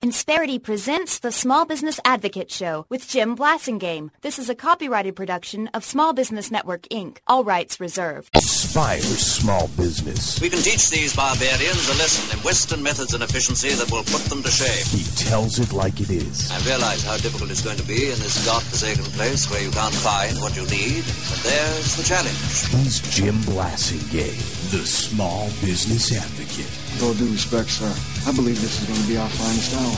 Insperity presents the Small Business Advocate Show with Jim Blasingame. This is a copyrighted production of Small Business Network, Inc. All rights reserved. Inspire small business. We can teach these barbarians a lesson in Western methods and efficiency that will put them to shame. He tells it like it is. I realize how difficult it's going to be in this godforsaken place where you can't find what you need, but there's the challenge. He's Jim Blasingame, the Small Business Advocate. With all due respect, sir, I believe this is going to be our finest hour.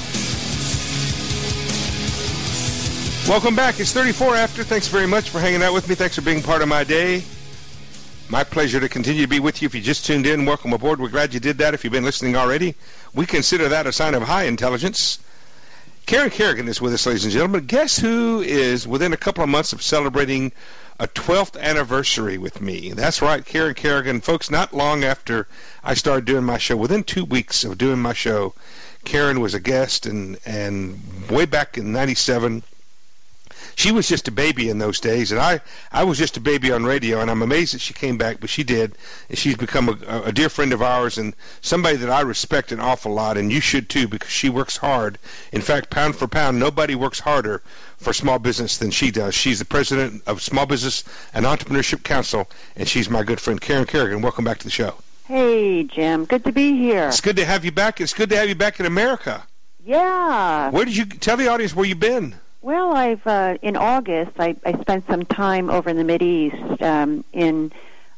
Welcome back. It's 34 after. Thanks very much for hanging out with me. Thanks for being part of my day. My pleasure to continue to be with you. If you just tuned in, welcome aboard. We're glad you did that. If you've been listening already, we consider that a sign of high intelligence. Karen Kerrigan is with us, ladies and gentlemen. Guess who is within a couple of months of celebrating a 12th anniversary with me? That's right, Karen Kerrigan. Folks, not long after I started doing my show, within 2 weeks of doing my show, Karen was a guest, and way back in 97, she was just a baby in those days, and I was just a baby on radio, and I'm amazed that she came back, but she did, and she's become a dear friend of ours and somebody that I respect an awful lot, and you should too, because she works hard. In fact, pound for pound, nobody works harder for small business than she does. She's the president of Small Business and Entrepreneurship Council, and she's my good friend, Karen Kerrigan. Welcome back to the show. Hey, Jim. Good to be here. It's good to have you back. It's good to have you back in America. Yeah. Where did you tell the audience where you've been? Well, I've in August I spent some time over in the Mideast, in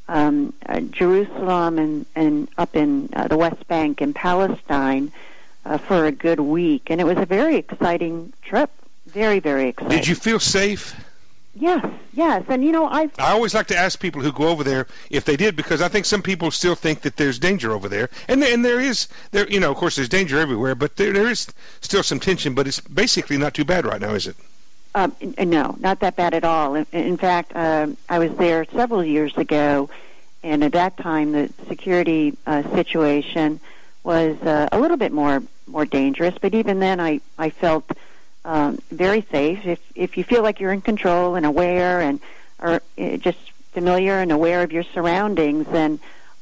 Jerusalem and up in the West Bank in Palestine for a good week, and it was a very exciting trip. Very, very exciting. Did you feel safe? Yes, and I always like to ask people who go over there if they did, because I think some people still think that there's danger over there, and there is, of course there's danger everywhere, but there is still some tension, but it's basically not too bad right now, is it? No, not that bad at all. In fact, I was there several years ago, and at that time the security situation was a little bit more dangerous, but even then I felt very safe. If you feel like you're in control and aware and are just familiar and aware of your surroundings, then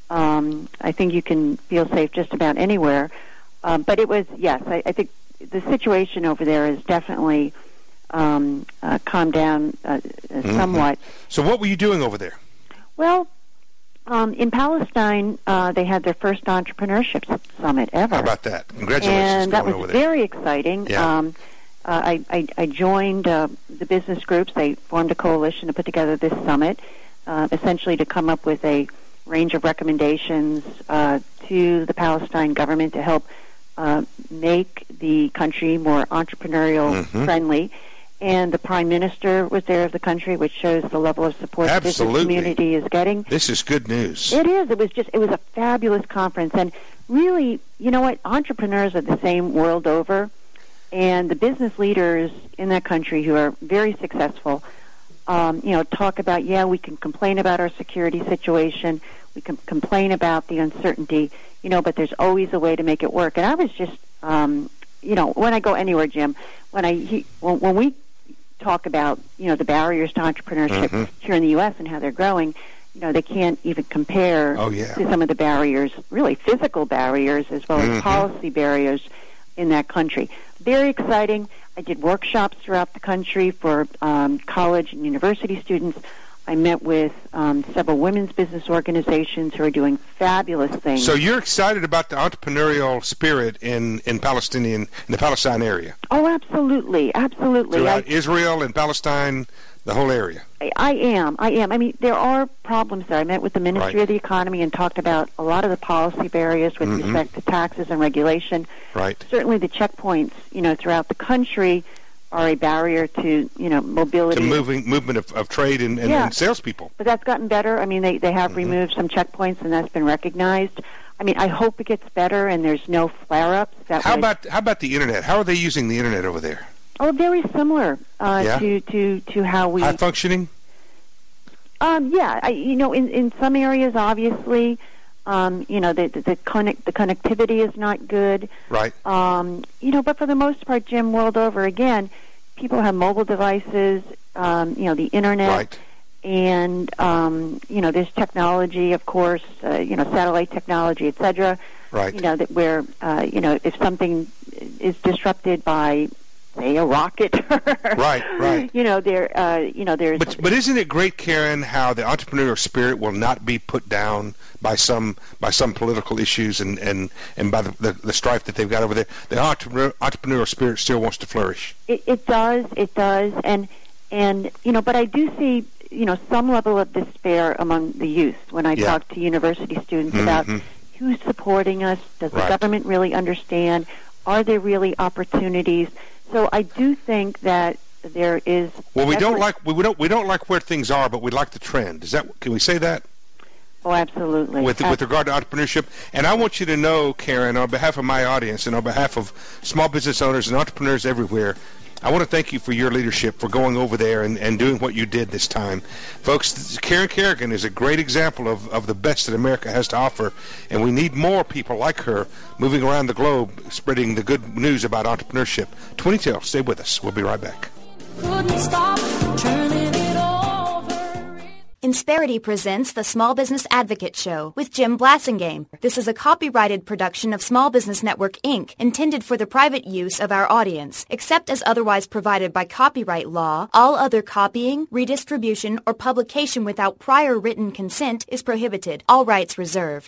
I think you can feel safe just about anywhere. But it was, yes, I think the situation over there is definitely calmed down somewhat. So what were you doing over there? Well, in Palestine, they had their first entrepreneurship summit ever. How about that? Congratulations. And that was over there. very exciting. Yeah. I joined the business groups. They formed a coalition to put together this summit, essentially to come up with a range of recommendations to the Palestine government to help make the country more entrepreneurial friendly. And the Prime Minister was there of the country, which shows the level of support the business community is getting. This is good news. It is. It was a fabulous conference. And really, you know what? Entrepreneurs are the same world over. And the business leaders in that country who are very successful, talk about, we can complain about our security situation, we can complain about the uncertainty, but there's always a way to make it work. And I was just, when I go anywhere, Jim, when we talk about, the barriers to entrepreneurship here in the U.S. and how they're growing, they can't even compare to some of the barriers, really physical barriers as well as policy barriers in that country. Very exciting. I did workshops throughout the country for college and university students. I met with several women's business organizations who are doing fabulous things. So you're excited about the entrepreneurial spirit in the Palestine area? Oh, absolutely, absolutely. Throughout Israel and Palestine, the whole area. I am. I mean, there are problems there. I met with the Ministry of the Economy and talked about a lot of the policy barriers with respect to taxes and regulation. Right. Certainly the checkpoints, throughout the country are a barrier to, mobility. To movement of trade and salespeople. But that's gotten better. I mean, they have removed some checkpoints, and that's been recognized. I mean, I hope it gets better and there's no flare-ups. How about the Internet? How are they using the Internet over there? Oh, very similar to how we... High functioning? In some areas, obviously, the connectivity is not good. Right. But for the most part, Jim, world over, again, people have mobile devices, the Internet. Right. And, there's technology, of course, satellite technology, et cetera. Right. That where, if something is disrupted by, say, a rocket. Right. There's. But isn't it great, Karen, how the entrepreneurial spirit will not be put down by some political issues and by the strife that they've got over there? The entrepreneurial spirit still wants to flourish. It does, and but I do see some level of despair among the youth when I talk to university students about who's supporting us. Does the government really understand? Are there really opportunities? So I do think that there is. Well, we don't like where things are, but we like the trend. Can we say that? Oh, absolutely. With regard to entrepreneurship, and I want you to know, Karen, on behalf of my audience and on behalf of small business owners and entrepreneurs everywhere, I want to thank you for your leadership, for going over there and doing what you did this time. Folks, Karen Kerrigan is a great example of the best that America has to offer, and we need more people like her moving around the globe spreading the good news about entrepreneurship. 20 stay with us. We'll be right back. Couldn't stop turning it over. Insperity presents the Small Business Advocate Show with Jim Blasingame. This is a copyrighted production of Small Business Network, Inc., intended for the private use of our audience. Except as otherwise provided by copyright law, all other copying, redistribution, or publication without prior written consent is prohibited. All rights reserved.